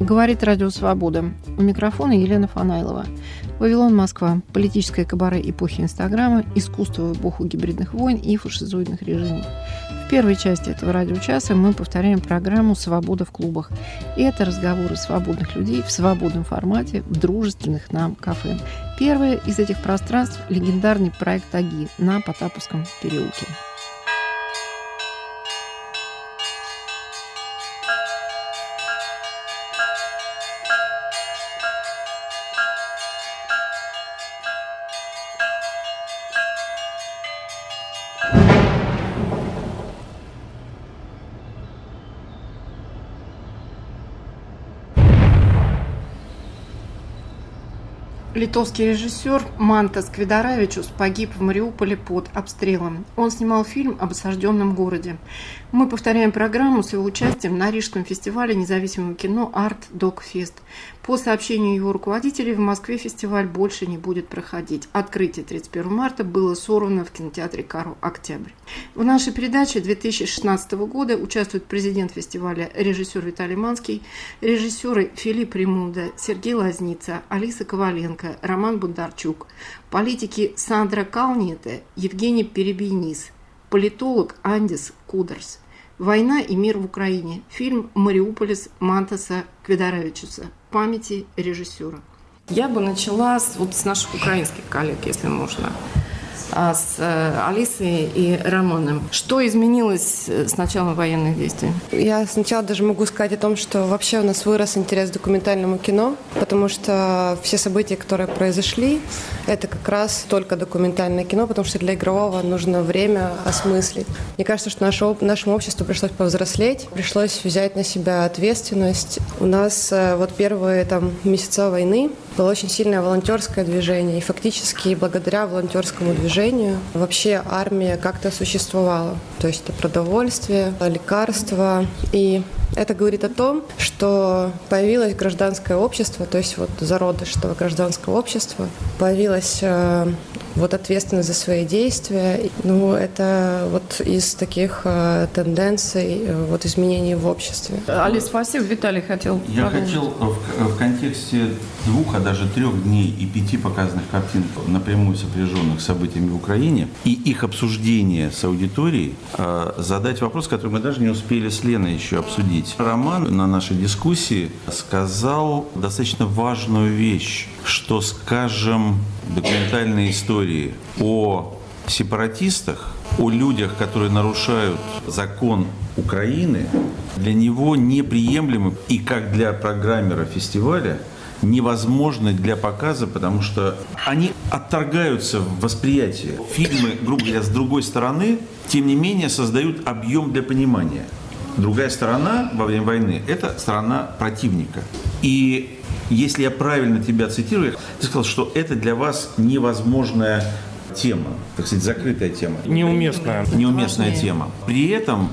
Говорит Радио Свобода. У микрофона Елена Фанайлова. Вавилон, Москва. Политическое кабаре эпохи Инстаграма, искусство в эпоху гибридных войн и фашизоидных режимов. В первой части этого радиочаса мы повторяем программу «Свобода в клубах». И это разговоры свободных людей в свободном формате в дружественных нам кафе. Первое из этих пространств – легендарный проект «Аги» на Потаповском переулке. Литовский режиссер Мантас Кведаравичус погиб в Мариуполе под обстрелом. Он снимал фильм об осажденном городе. Мы повторяем программу с его участием на Рижском фестивале независимого кино «Арт Док Фест». По сообщению его руководителей, в Москве фестиваль больше не будет проходить. Открытие 31 марта было сорвано в кинотеатре «Карл Октябрь». В нашей передаче 2016 года участвуют президент фестиваля режиссер Виталий Манский, режиссеры Филипп Ремунда, Сергей Лазница, Алиса Коваленко, Роман Бондарчук, политики Сандра Калниете, Евгений Перебийнис, политолог Андис Кударс. «Война и мир в Украине». Фильм «Мариуполис» Мантаса Кведаравичуса. Памяти режиссера. Я бы начала с наших украинских коллег, если можно. С Алисой и Романом. Что изменилось с началом военных действий? Я сначала даже могу сказать о том, что вообще у нас вырос интерес к документальному кино, потому что все события, которые произошли, это как раз только документальное кино, потому что для игрового нужно время осмыслить. Мне кажется, что нашему обществу пришлось повзрослеть, пришлось взять на себя ответственность. У нас первые месяца войны было очень сильное волонтерское движение, и фактически благодаря волонтерскому движению вообще армия как-то существовала. То есть это продовольствие, лекарства. И это говорит о том, что появилось гражданское общество, то есть зародыш этого гражданского общества, появилась ответственность за свои действия. Это из таких тенденций, изменений в обществе. Алис, спасибо. Виталий хотел Я хотел в контексте 2, а даже 3 дней и 5 показанных картин, напрямую сопряженных с событиями в Украине, и их обсуждения с аудиторией, задать вопрос, который мы даже не успели с Леной еще обсудить. Роман на нашей дискуссии сказал достаточно важную вещь, что, скажем, документальные истории о сепаратистах, о людях, которые нарушают закон Украины, для него неприемлемы и как для программера фестиваля невозможны для показа, потому что они отторгаются в восприятии. Фильмы, грубо говоря, с другой стороны, тем не менее, создают объем для понимания. Другая сторона во время войны – это сторона противника. И если я правильно тебя цитирую, ты сказал, что это для вас невозможная тема, так сказать, закрытая тема. Неуместная тема. При этом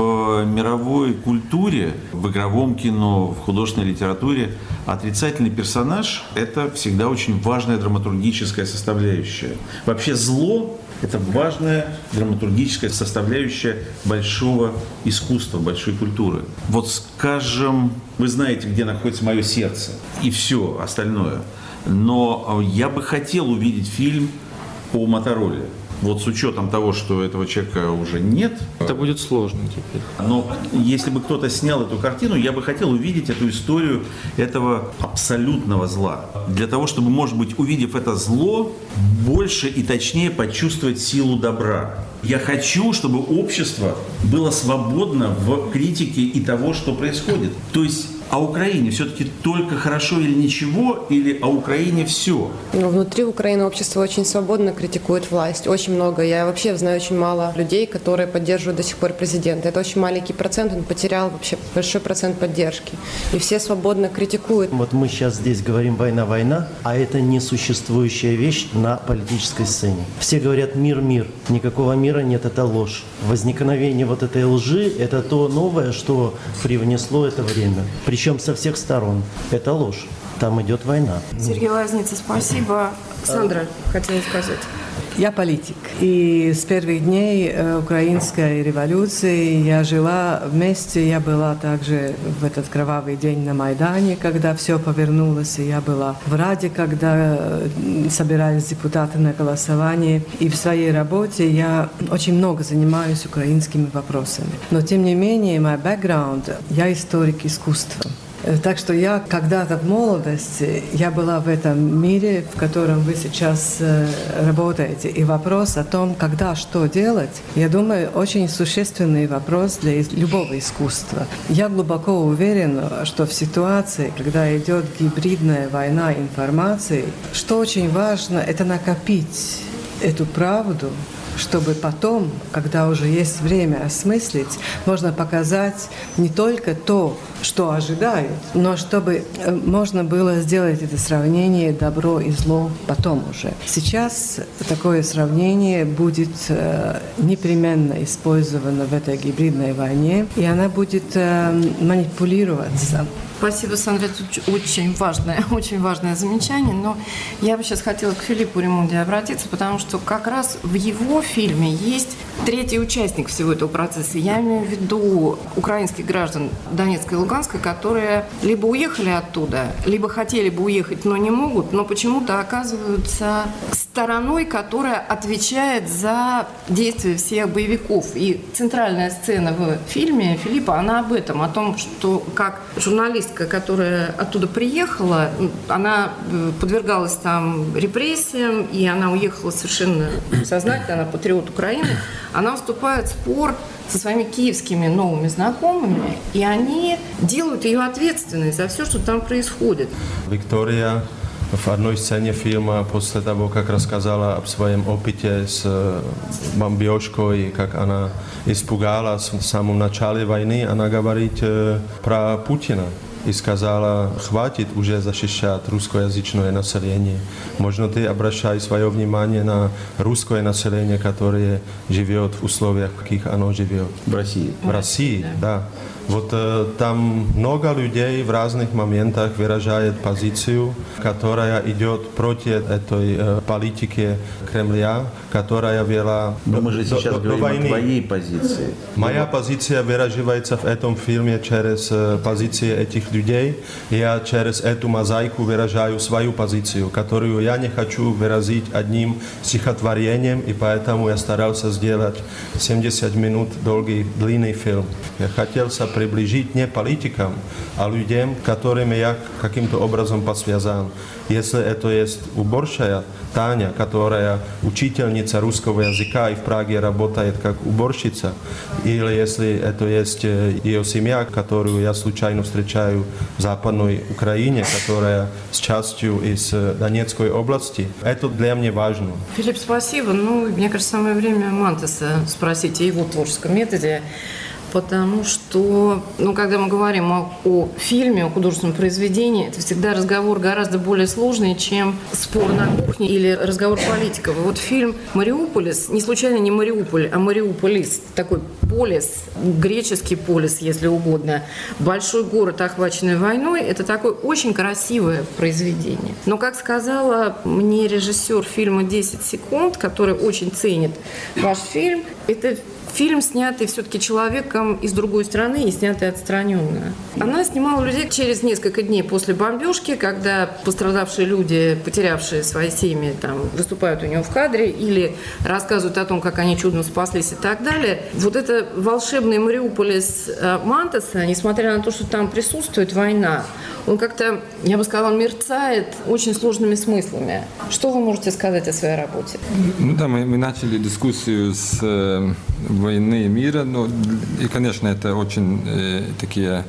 в мировой культуре, в игровом кино, в художественной литературе отрицательный персонаж – это всегда очень важная драматургическая составляющая. Вообще зло – это важная драматургическая составляющая большого искусства, большой культуры. Скажем, вы знаете, где находится мое сердце и все остальное. Но я бы хотел увидеть фильм по Мотороле. С учетом того, что этого человека уже нет. Это будет сложно теперь. Но если бы кто-то снял эту картину, я бы хотел увидеть эту историю этого абсолютного зла. Для того, чтобы, может быть, увидев это зло, больше и точнее почувствовать силу добра. Я хочу, чтобы общество было свободно в критике и того, что происходит. То есть о Украине все-таки только хорошо или ничего, или о Украине все? Внутри Украины общество очень свободно критикует власть. Очень много. Я вообще знаю очень мало людей, которые поддерживают до сих пор президента. Это очень маленький процент, он потерял вообще большой процент поддержки. И все свободно критикуют. Мы сейчас здесь говорим «война», а это несуществующая вещь на политической сцене. Все говорят «мир». Никакого мира нет, это ложь. Возникновение этой лжи – это то новое, что привнесло это время. Причем со всех сторон. Это ложь. Там идет война. Сергей Лазница, спасибо. Сандра хотела сказать. Я политик. И с первых дней украинской революции я жила вместе. Я была также в этот кровавый день на Майдане, когда все повернулось. И я была в Раде, когда собирались депутаты на голосование. И в своей работе я очень много занимаюсь украинскими вопросами. Но тем не менее, мой бэкграунд, я историк искусства. Так что я когда-то в молодости, я была в этом мире, в котором вы сейчас работаете. И вопрос о том, когда что делать, я думаю, очень существенный вопрос для любого искусства. Я глубоко уверена, что в ситуации, когда идет гибридная война информации, что очень важно, это накопить эту правду, чтобы потом, когда уже есть время осмыслить, можно показать не только то, что ожидают, но чтобы можно было сделать это сравнение добро и зло потом уже. Сейчас такое сравнение будет непременно использовано в этой гибридной войне, и она будет манипулироваться. Спасибо, Сандра, это очень важное замечание, но я бы сейчас хотела к Филиппу Ремунди обратиться, потому что как раз в его фильме есть третий участник всего этого процесса. Я имею в виду украинских граждан Донецка и Луганска, которые либо уехали оттуда, либо хотели бы уехать, но не могут, но почему-то оказываются стороной, которая отвечает за действия всех боевиков. И центральная сцена в фильме Филиппа, она об этом, о том, что как журналистка, которая оттуда приехала, она подвергалась там репрессиям, и она уехала совершенно сознательно, она патриот Украины, она вступает в спор со своими киевскими новыми знакомыми, и они делают ее ответственной за все, что там происходит. Виктория в одной сцене фильма, после того, как рассказала об своем опыте с бомбежкой, как она испугалась в самом начале войны, она говорит про Путина. И сказала, хватит уже защищать русскоязычное население. Можно ты обращай свое внимание на русское население, которое живет в условиях, в каких оно живет. В России. В России, да. Вот там много людей в разных моментах выражает позицию, которая идет против этой политики Кремля, которая вела Но мы же сейчас говорим войны. О твоей позиции. Моя позиция выраживается в этом фильме через позиции этих людей. Я через эту мозаику выражаю свою позицию, которую я не хочу выразить одним стихотворением, и поэтому я старался сделать 70 минут долгий, длинный фильм. Я хотел приближить не политикам, а людям, которыми я каким-то образом посвязан. Если это есть уборщая Таня, которая учительница русского языка и в Праге работает как уборщица, или если это есть ее семья, которую я случайно встречаю в Западной Украине, которая с частью из Донецкой области, это для меня важно. Филипп, спасибо. Мне кажется, самое время Мантеса спросить о его творческом методе. Потому что, когда мы говорим о фильме, о художественном произведении, это всегда разговор гораздо более сложный, чем спор на кухне или разговор политиков. И вот фильм «Мариуполис», не случайно не Мариуполь, а Мариуполис, такой полис, греческий полис, если угодно, большой город, охваченный войной, это такое очень красивое произведение. Но, как сказала мне режиссер фильма «10 секунд», который очень ценит ваш фильм, это фильм, снятый все-таки человеком из другой страны и снятый отстраненно. Она снимала людей через несколько дней после бомбежки, когда пострадавшие люди, потерявшие свои семьи, выступают у нее в кадре или рассказывают о том, как они чудом спаслись и так далее. Вот это волшебный Мариуполис Мантеса, несмотря на то, что там присутствует война, он как-то, я бы сказала, мерцает очень сложными смыслами. Что вы можете сказать о своей работе? Мы начали дискуссию с войны и мира, и, конечно, это очень такие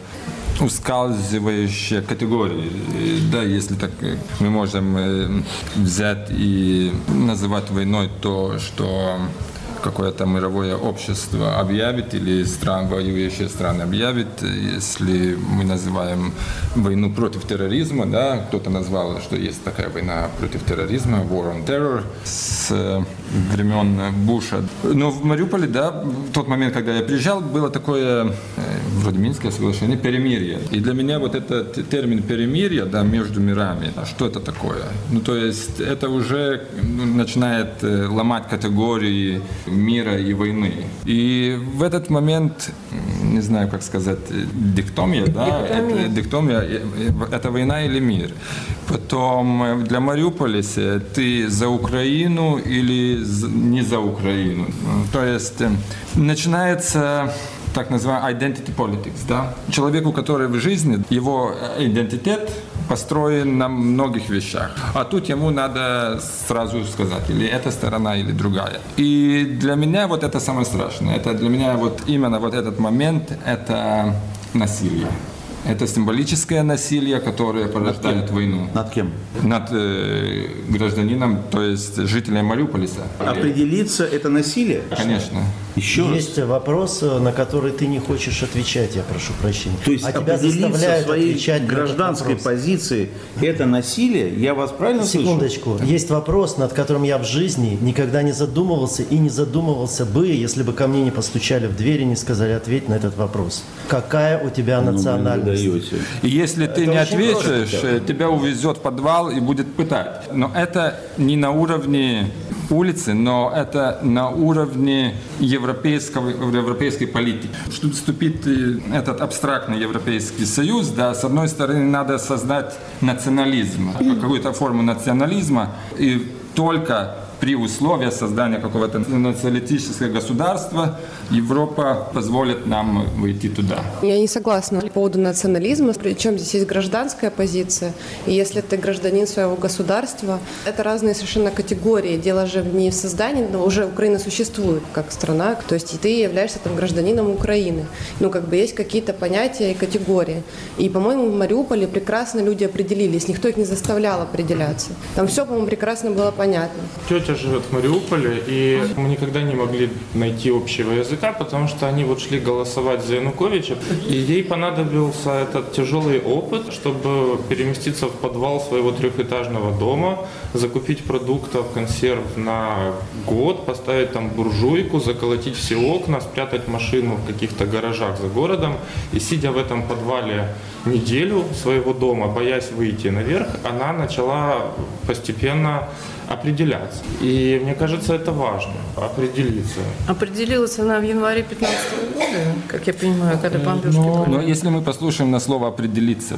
ускальзывающие категории. Да, если так мы можем взять и называть войной то, что какое-то мировое общество объявит или воюющие страны объявит, если мы называем войну против терроризма, да, кто-то назвал, что есть такая война против терроризма, War on Terror, с времен Буша. Но в Мариуполе, да, в тот момент, когда я приезжал, было такое, вроде Минское соглашение, перемирие. И для меня вот этот термин перемирие, да, между мирами, что это такое? Ну, то есть это уже начинает ломать категории мира и войны. И в этот момент, не знаю, как сказать, дихтомия, да, дихтомия, это война или мир. Потом для Мариуполиса ты за Украину или не за Украину. То есть начинается так называемый identity politics, да? Человеку, который в жизни, его идентитет построен на многих вещах. А тут ему надо сразу сказать, или эта сторона, или другая. И для меня вот это самое страшное. Это для меня вот именно вот этот момент, это насилие. Это символическое насилие, которое порождает войну. Над кем? Над гражданином, то есть жителем Мариуполиса. Определиться это насилие? Конечно. Еще есть вопрос, на который ты не хочешь отвечать, я прошу прощения. То есть определиться в своей гражданской позиции это насилие? Я вас правильно слышу? Секундочку. Есть вопрос, над которым я в жизни никогда не задумывался и не задумывался бы, если бы ко мне не постучали в дверь и не сказали ответь на этот вопрос. Какая у тебя национальность? И если ты не ответишь, тебя увезет в подвал и будет пытать. Но это не на уровне улицы, но это на уровне европейской политики. Чтобы вступить в этот абстрактный Европейский Союз, да, с одной стороны, надо создать национализм, какую-то форму национализма, и только при условии создания какого-то националистического государства Европа позволит нам выйти туда. Я не согласна по поводу национализма, причем здесь есть гражданская позиция. И если ты гражданин своего государства, это разные совершенно категории. Дело же не в создании, но уже Украина существует как страна, то есть и ты являешься там гражданином Украины. Ну, как бы есть какие-то понятия и категории. И, по-моему, в Мариуполе прекрасно люди определились, никто их не заставлял определяться. Там все, по-моему, прекрасно было понятно. Тетя живет в Мариуполе, и мы никогда не могли найти общего языка, потому что они вот шли голосовать за Януковича, и ей понадобился этот тяжелый опыт, чтобы переместиться в подвал своего трехэтажного дома, закупить продуктов, консерв на год, поставить там буржуйку, заколотить все окна, спрятать машину в каких-то гаражах за городом, и сидя в этом подвале неделю своего дома, боясь выйти наверх, она начала постепенно определяться. И мне кажется, это важно, определиться. Определилась она в январе 2015 года, как я понимаю, когда бомбежки были. Но если мы послушаем на слово «определиться»,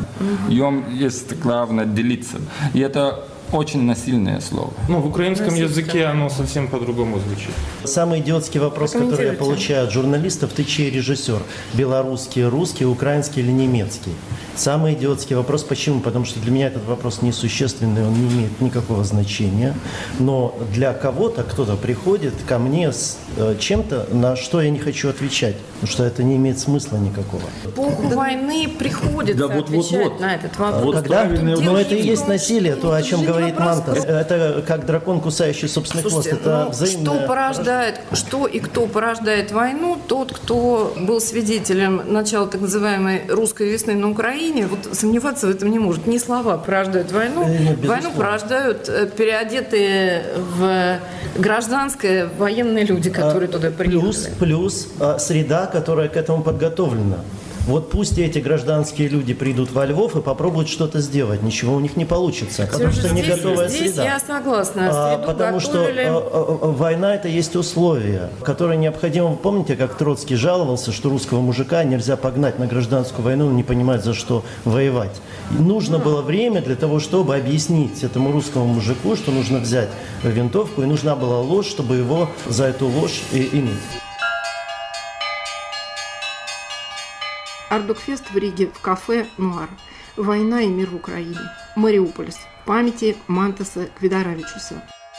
есть главное «делиться». И это очень насильное слово. Ну, в украинском языке оно совсем по-другому звучит. Самый идиотский вопрос, который я получаю от журналистов: ты чей режиссер? Белорусский, русский, украинский или немецкий? Самый идиотский вопрос. Почему? Потому что для меня этот вопрос несущественный, он не имеет никакого значения. Но для кого-то, кто-то приходит ко мне с чем-то, на что я не хочу отвечать, потому что это не имеет смысла никакого. По войны приходится отвечать на этот вопрос. Но это и есть насилие, то, о чем говорит Мантас. Это как дракон, кусающий собственный хвост. Это взаимное. Что и кто порождает войну? Тот, кто был свидетелем начала так называемой русской весны на Украине, вот сомневаться в этом не может. Не слова порождают войну. Войну порождают переодетые в гражданское военные люди, которые туда приехали. Плюс среда, которая к этому подготовлена. Вот пусть эти гражданские люди придут во Львов и попробуют что-то сделать. Ничего у них не получится, потому что не готовая среда. Здесь я согласна. Потому что война – это есть условия, которые необходимы. Вы помните, как Троцкий жаловался, что русского мужика нельзя погнать на гражданскую войну, он не понимает, за что воевать. И нужно было время для того, чтобы объяснить этому русскому мужику, что нужно взять винтовку, и нужна была ложь, чтобы его за эту ложь и иметь. Ардукфест в Риге в кафе «Нуар». Война и мир в Украине. Мариуполис. Памяти Мантаса Квидаравичуса.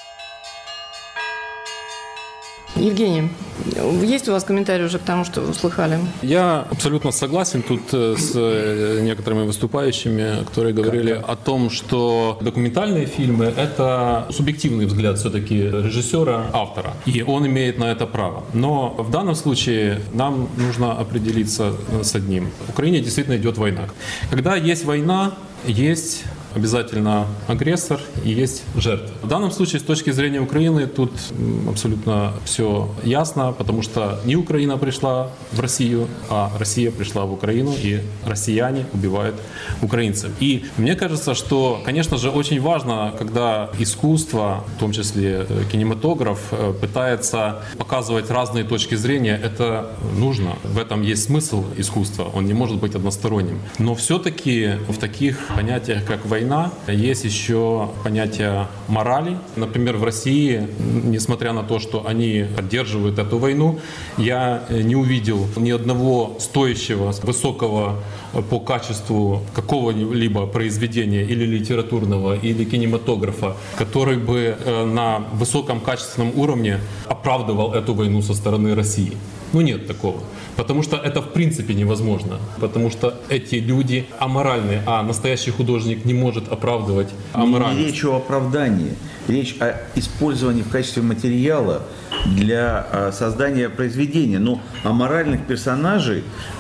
Евгений, есть у вас комментарии уже к тому, что вы услыхали? Я абсолютно согласен тут с некоторыми выступающими, которые говорили о том, что документальные фильмы – это субъективный взгляд все-таки режиссера, автора, и он имеет на это право. Но в данном случае нам нужно определиться с одним. В Украине действительно идет война. Когда есть война, есть обязательно агрессор и есть жертва. В данном случае, с точки зрения Украины, тут абсолютно все ясно, потому что не Украина пришла в Россию, а Россия пришла в Украину, и россияне убивают украинцев. И мне кажется, что, конечно же, очень важно, когда искусство, в том числе кинематограф, пытается показывать разные точки зрения, это нужно. В этом есть смысл искусства, он не может быть односторонним. Но все-таки в таких понятиях, как война, есть еще понятие морали. Например, в России, несмотря на то, что они поддерживают эту войну, я не увидел ни одного стоящего, высокого по качеству какого-либо произведения или литературного, или кинематографа, который бы на высоком качественном уровне оправдывал эту войну со стороны России. Ну нет такого. Потому что это в принципе невозможно. Потому что эти люди аморальны, а настоящий художник не может оправдывать аморальность. Не речь о оправдании. Речь о использовании в качестве материала для создания произведения. Но аморальных персонажей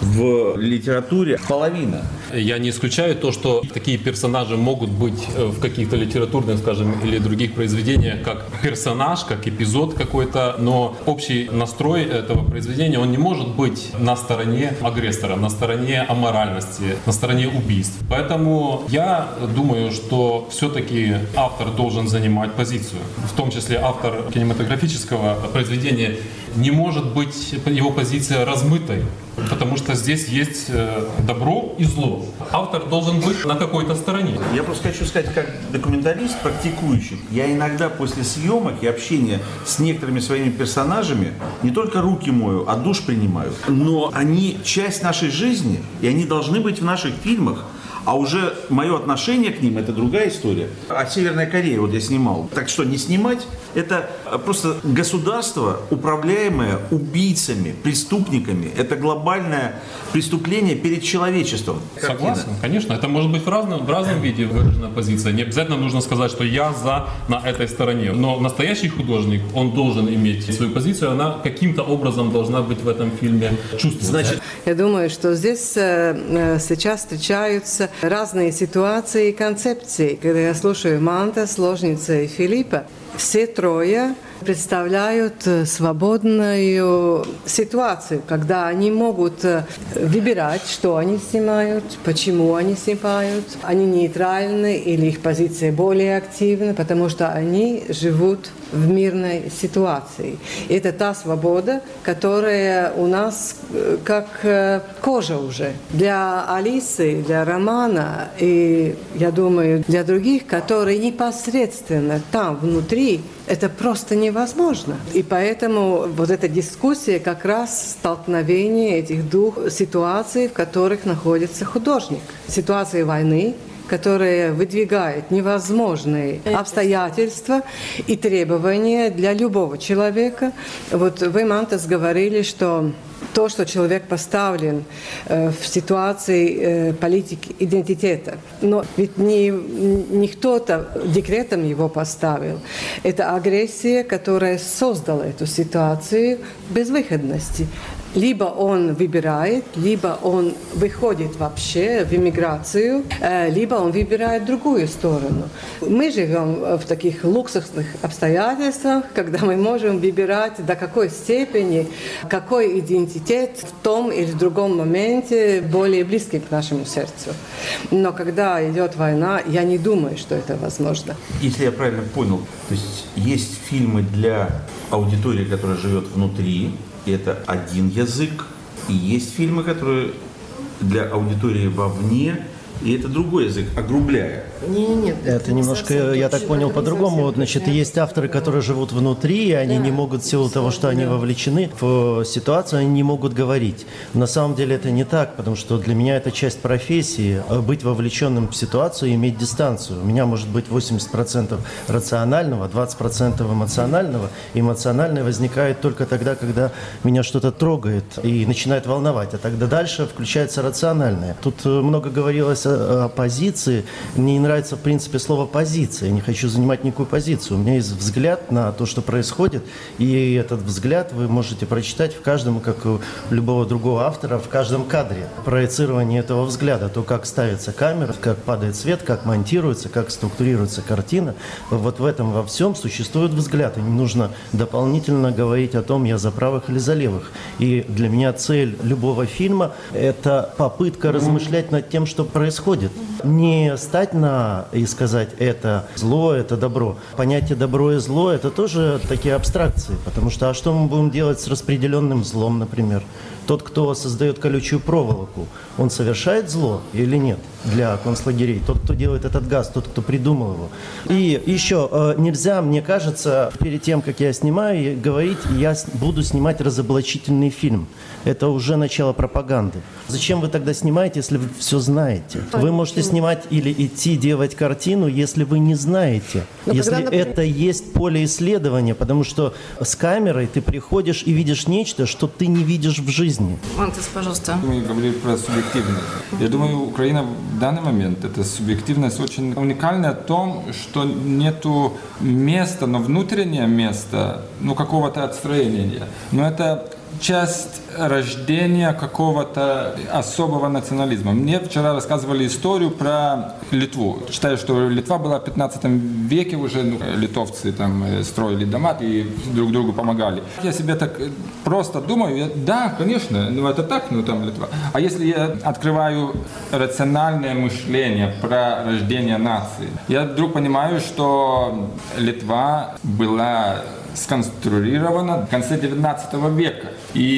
в литературе половина. Я не исключаю то, что такие персонажи могут быть в каких-то литературных, скажем, или других произведениях как персонаж, как эпизод какой-то, но общий настрой этого произведения, он не может быть на стороне агрессора, на стороне аморальности, на стороне убийств. Поэтому я думаю, что все-таки автор должен занимать позицию. В том числе автор кинематографического произведения не может быть его позиция размытой. Потому что здесь есть добро и зло. Автор должен быть на какой-то стороне. Я просто хочу сказать, как документалист, практикующий, я иногда после съемок и общения с некоторыми своими персонажами не только руки мою, а душ принимаю. Но они часть нашей жизни, и они должны быть в наших фильмах. А уже мое отношение к ним – это другая история. А Северная Корея, вот я снимал. Так что не снимать – это просто государство, управляемое убийцами, преступниками. Это глобальное преступление перед человечеством. Согласен, конечно. Это может быть в разном виде выражена позиция. Не обязательно нужно сказать, что я на этой стороне. Но настоящий художник, он должен иметь свою позицию, она каким-то образом должна быть в этом фильме чувствоваться. Я думаю, что здесь сейчас встречаются разные ситуации и концепции. Когда я слушаю Манта, Ложница и Филиппа, все трое представляют свободную ситуацию, когда они могут выбирать, что они снимают, почему они снимают. Они нейтральны или их позиция более активна, потому что они живут в мирной ситуации. И это та свобода, которая у нас как кожа уже. Для Алисы, для Романа и, я думаю, для других, которые непосредственно там внутри, это просто невозможно. И поэтому вот эта дискуссия как раз столкновение этих двух ситуаций, в которых находится художник. Ситуация войны, которая выдвигает невозможные обстоятельства и требования для любого человека. Вот вы, Мантас, говорили, что то, что человек поставлен в ситуации политики идентитета. Но ведь не кто-то декретом его поставил. Это агрессия, которая создала эту ситуацию безвыходности. Либо он выбирает, либо он выходит вообще в эмиграцию, либо он выбирает другую сторону. Мы живем в таких луксусных обстоятельствах, когда мы можем выбирать, до какой степени, какой идентитет в том или другом моменте более близкий к нашему сердцу. Но когда идет война, я не думаю, что это возможно. Если я правильно понял, то есть фильмы для аудитории, которая живет внутри, и это один язык, и есть фильмы, которые для аудитории вовне, и это другой язык, огрубляя. Нет. Это немножко, я так понял, по-другому. Вот, значит, есть авторы, которые живут внутри, и они не могут, в силу того, что они вовлечены в ситуацию, они не могут говорить. На самом деле это не так, потому что для меня это часть профессии, быть вовлеченным в ситуацию и иметь дистанцию. У меня может быть 80% рационального, 20% эмоционального. Эмоциональное возникает только тогда, когда меня что-то трогает и начинает волновать, а тогда дальше включается рациональное. Тут много говорилось касается оппозиции, мне не нравится, в принципе, слово «позиция». Я не хочу занимать никакую позицию. У меня есть взгляд на то, что происходит, и этот взгляд вы можете прочитать в каждом, как у любого другого автора, в каждом кадре. Проецирование этого взгляда, то, как ставится камера, как падает свет, как монтируется, как структурируется картина. Вот в этом во всем существует взгляд, и не нужно дополнительно говорить о том, я за правых или за левых. И для меня цель любого фильма – это попытка размышлять над тем, что происходит. Не стать и сказать, это зло, это добро. Понятие добро и зло – это тоже такие абстракции, потому что что мы будем делать с распределенным злом, например? Тот, кто создает колючую проволоку, он совершает зло или нет для концлагерей? Тот, кто делает этот газ, тот, кто придумал его. И еще нельзя, мне кажется, перед тем, как я снимаю, говорить, я буду снимать разоблачительный фильм. Это уже начало пропаганды. Зачем вы тогда снимаете, если вы все знаете? Вы можете снимать или идти делать картину, если вы не знаете. Если это есть поле исследования, потому что с камерой ты приходишь и видишь нечто, что ты не видишь в жизни. Мантас, пожалуйста. Мы говорили про субъективность. Я думаю, Украина в данный момент, эта субъективность очень уникальна в том, что нету места, но внутреннее место, какого-то отстроения. Но это часть рождения какого-то особого национализма. Мне вчера рассказывали историю про Литву. Считаю, что Литва была в 15 веке уже, литовцы там строили дома и друг другу помогали. Я себе так просто думаю, да, конечно, это так, там Литва. А если я открываю рациональное мышление про рождение нации, я вдруг понимаю, что Литва была сконструирована в конце 19 века.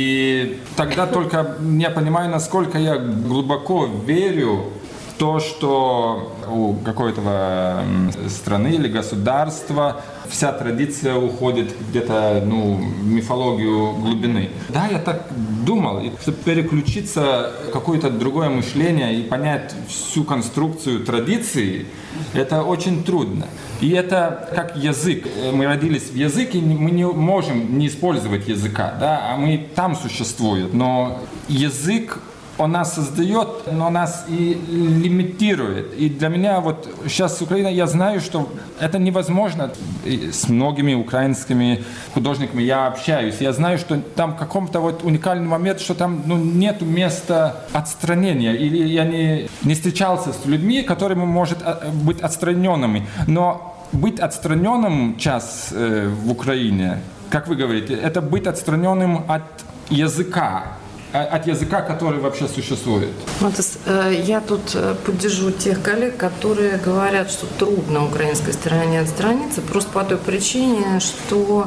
И тогда только я понимаю, насколько я глубоко верю в то, что у какой-то страны или государства вся традиция уходит где-то в мифологию глубины. Да, я так думал. И чтобы переключиться в какое-то другое мышление и понять всю конструкцию традиции, это очень трудно. И это как язык. Мы родились в языке, мы не можем не использовать языка, да, а мы там существуем. Но язык, он нас создает, но нас и лимитирует. И для меня сейчас Украина, я знаю, что это невозможно. И с многими украинскими художниками я общаюсь. Я знаю, что там в каком-то уникальный момент, что там нету места отстранения. Или я не встречался с людьми, которыми может быть отстраненными. Но быть отстраненным в Украине, как вы говорите, это быть отстраненным от языка. От языка, который вообще существует. Мантас, я тут поддержу тех коллег, которые говорят, что трудно украинской стороне отстраниться, просто по той причине, что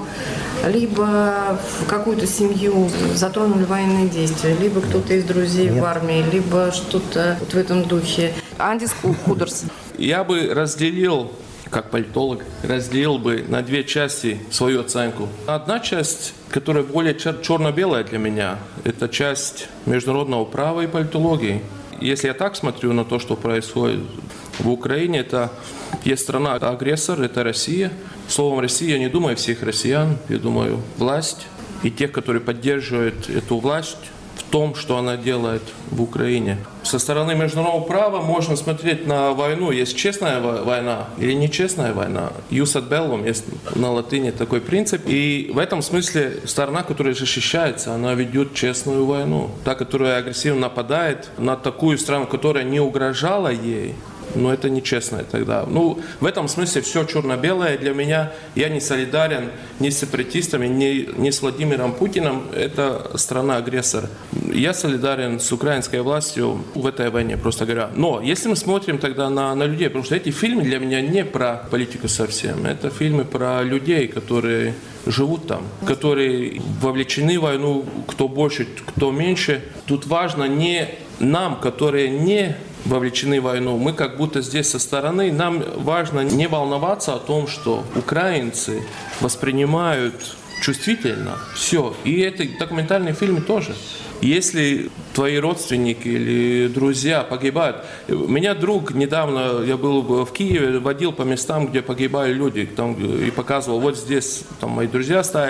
либо в какую-то семью затронули военные действия, либо кто-то из друзей в армии, либо что-то в этом духе. Андис Кудерс. Я бы разделил, как политолог, разделил бы на две части свою оценку. Одна часть, которая более черно-белая для меня, это часть международного права и политологии. Если я так смотрю на то, что происходит в Украине, это есть страна-агрессор, это Россия. Словом Россия, я не думаю всех россиян, я думаю власть и тех, которые поддерживают эту власть в том, что она делает в Украине. Со стороны международного права можно смотреть на войну. Есть честная война или нечестная война. Jus ad bellum, есть на латыни такой принцип. И в этом смысле сторона, которая защищается, она ведет честную войну. Та, которая агрессивно нападает на такую страну, которая не угрожала ей, но это нечестно тогда. В этом смысле все черно-белое для меня. Я не солидарен ни с сепаратистами, ни с Владимиром Путиным. Это страна-агрессор. Я солидарен с украинской властью в этой войне, просто говоря. Но если мы смотрим тогда на людей, потому что эти фильмы для меня не про политику совсем. Это фильмы про людей, которые живут там, которые вовлечены в войну, кто больше, кто меньше. Тут важно не нам, которые не вовлечены в войну, мы как будто здесь со стороны, нам важно не волноваться о том, что украинцы воспринимают чувствительно все. И это документальные фильмы тоже. Если твои родственники или друзья погибают... У меня друг недавно, я был в Киеве, водил по местам, где погибали люди, там, и показывал, вот здесь там мои друзья стояли.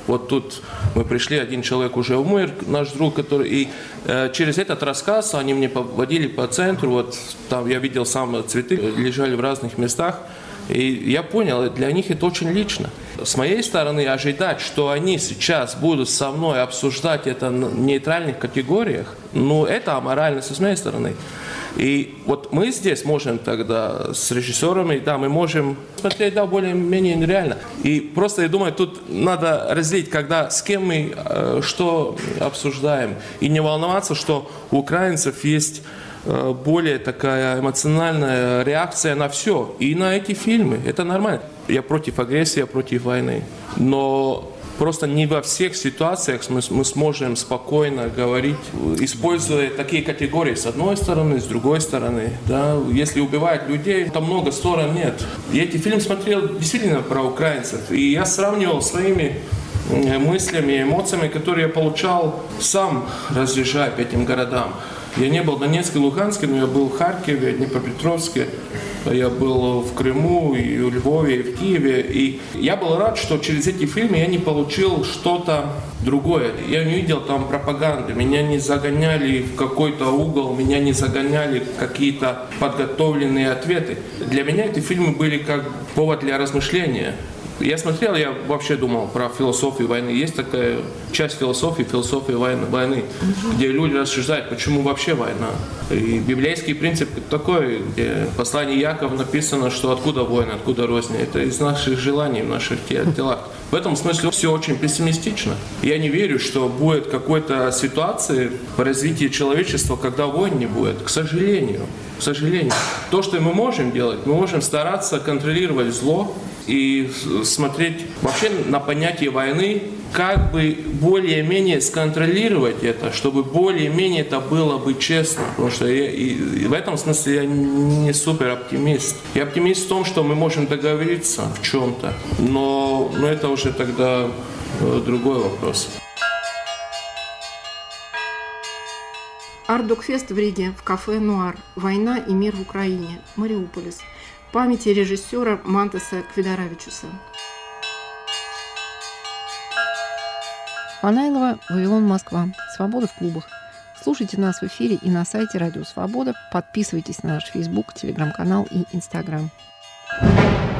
Вот тут мы пришли, один человек уже умер, наш друг, который... И через этот рассказ они мне поводили по центру, вот там я видел сам цветы, лежали в разных местах. И я понял, для них это очень лично. С моей стороны, ожидать, что они сейчас будут со мной обсуждать это в нейтральных категориях, ну, это аморально с моей стороны. И вот мы здесь можем тогда с режиссерами, да, мы можем смотреть, да, более-менее реально. И просто, я думаю, тут надо разделить, когда с кем мы что обсуждаем. И не волноваться, что у украинцев есть более такая эмоциональная реакция на все. И на эти фильмы. Это нормально. Я против агрессии, я против войны. Но просто не во всех ситуациях мы сможем спокойно говорить, используя такие категории с одной стороны, с другой стороны. Да? Если убивают людей, там много сторон нет. Я эти фильмы смотрел действительно про украинцев. И я сравнивал своими мыслями, эмоциями, которые я получал сам, разъезжая по этим городам. Я не был в Донецке, Луганске, но я был в Харькове, Днепропетровске, я был в Крыму, и в Львове, и в Киеве. И я был рад, что через эти фильмы я не получил что-то другое. Я не видел там пропаганды, меня не загоняли в какой-то угол, меня не загоняли в какие-то подготовленные ответы. Для меня эти фильмы были как повод для размышления. Я смотрел, я вообще думал про философию войны. Есть такая часть философии войны, где люди рассуждают, почему вообще война. И библейский принцип такой, где в послании Якова написано, что откуда война, откуда розня. Это из наших желаний, в наших телах. В этом смысле все очень пессимистично. Я не верю, что будет какой-то ситуации в развитии человечества, когда войн не будет. К сожалению. К сожалению. То, что мы можем делать, мы можем стараться контролировать зло и смотреть вообще на понятие войны, как бы более-менее сконтролировать это, чтобы более-менее это было бы честно. Потому что и в этом смысле я не супер оптимист. Я оптимист в том, что мы можем договориться в чем-то, но это уже тогда другой вопрос. Арт-док-фест в Риге в кафе «Нуар. Война и мир в Украине. Мариуполис». В памяти режиссера Мантаса Квидаравичуса. Панайлова, Вавилон, Москва. Свобода в клубах. Слушайте нас в эфире и на сайте Радио Свобода. Подписывайтесь на наш Facebook, Телеграм-канал и Инстаграм.